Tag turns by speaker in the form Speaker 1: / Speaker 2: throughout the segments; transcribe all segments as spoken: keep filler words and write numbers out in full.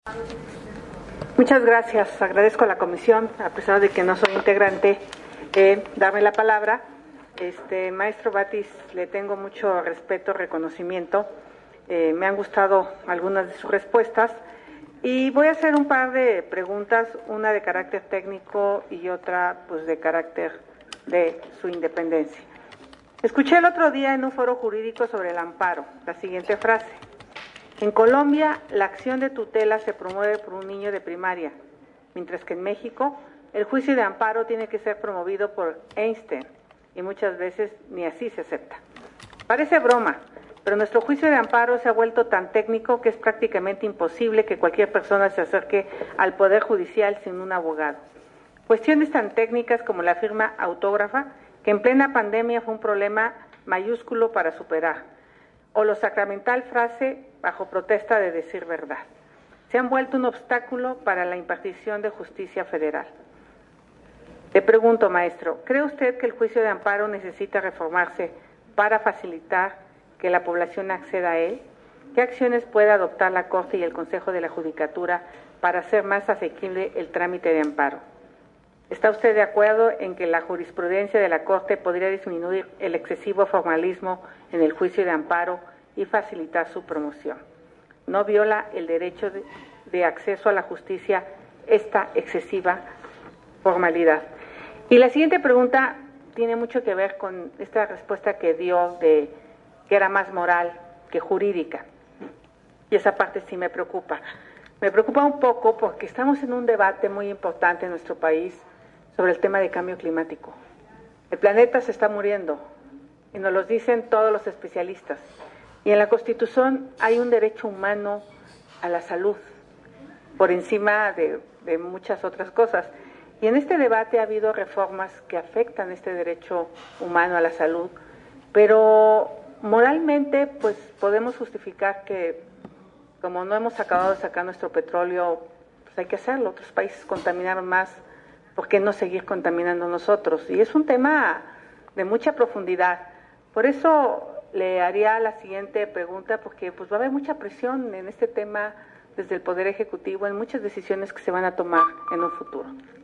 Speaker 1: Muchas gracias. Agradezco a la comisión, a pesar de que no soy integrante, eh, darme la palabra. Este, maestro Batis, le tengo mucho respeto, reconocimiento. Eh, me han gustado algunas de sus respuestas y voy a hacer un par de preguntas, una de carácter técnico y otra pues de carácter de su independencia. Escuché el otro día en un foro jurídico sobre el amparo la siguiente frase: en Colombia la acción de tutela se promueve por un niño de primaria, mientras que en México el juicio de amparo tiene que ser promovido por Einstein y muchas veces ni así se acepta. Parece broma, pero nuestro juicio de amparo se ha vuelto tan técnico que es prácticamente imposible que cualquier persona se acerque al Poder Judicial sin un abogado. Cuestiones tan técnicas como la firma autógrafa, que en plena pandemia fue un problema mayúsculo para superar, o lo sacramental frase bajo protesta de decir verdad, se han vuelto un obstáculo para la impartición de justicia federal. Le pregunto, maestro, ¿cree usted que el juicio de amparo necesita reformarse para facilitar que la población acceda a él? ¿Qué acciones puede adoptar la Corte y el Consejo de la Judicatura para hacer más asequible el trámite de amparo? ¿Está usted de acuerdo en que la jurisprudencia de la Corte podría disminuir el excesivo formalismo en el juicio de amparo y facilitar su promoción? ¿No viola el derecho de, de acceso a la justicia esta excesiva formalidad? Y la siguiente pregunta tiene mucho que ver con esta respuesta que dio de que era más moral que jurídica. Y esa parte sí me preocupa. Me preocupa un poco porque estamos en un debate muy importante en nuestro país sobre el tema de cambio climático. El planeta se está muriendo y nos lo dicen todos los especialistas. Y en la Constitución hay un derecho humano a la salud por encima de, de muchas otras cosas. Y en este debate ha habido reformas que afectan este derecho humano a la salud, pero moralmente pues podemos justificar que como no hemos acabado de sacar nuestro petróleo, pues hay que hacerlo. Otros países contaminaron más, ¿por qué no seguir contaminando nosotros? Y es un tema de mucha profundidad. Por eso le haría la siguiente pregunta, porque pues va a haber mucha presión en este tema desde el Poder Ejecutivo en muchas decisiones que se van a tomar en un futuro.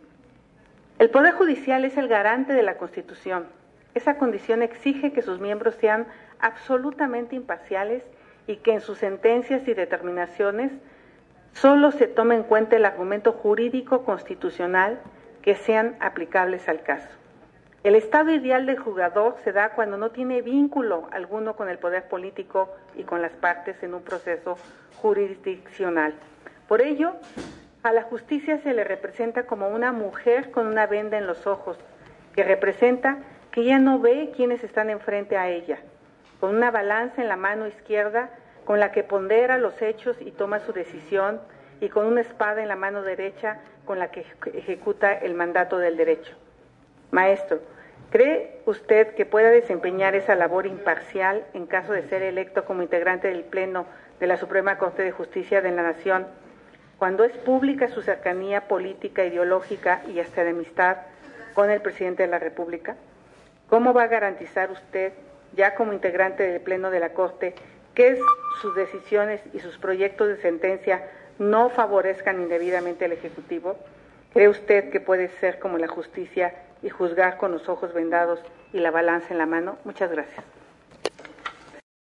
Speaker 1: El Poder Judicial es el garante de la Constitución. Esa condición exige que sus miembros sean absolutamente imparciales y que en sus sentencias y determinaciones solo se tome en cuenta el argumento jurídico constitucional que sean aplicables al caso. El estado ideal del juzgador se da cuando no tiene vínculo alguno con el poder político y con las partes en un proceso jurisdiccional. Por ello, a la justicia se le representa como una mujer con una venda en los ojos, que representa que ella no ve quiénes están enfrente a ella, con una balanza en la mano izquierda con la que pondera los hechos y toma su decisión, y con una espada en la mano derecha con la que ejecuta el mandato del derecho. Maestro, ¿cree usted que pueda desempeñar esa labor imparcial en caso de ser electo como integrante del Pleno de la Suprema Corte de Justicia de la Nación, cuando es pública su cercanía política, ideológica y hasta de amistad con el presidente de la República? ¿Cómo va a garantizar usted, ya como integrante del Pleno de la Corte, que sus decisiones y sus proyectos de sentencia no favorezcan indebidamente al Ejecutivo? ¿Cree usted que puede ser como la justicia y juzgar con los ojos vendados y la balanza en la mano? Muchas gracias.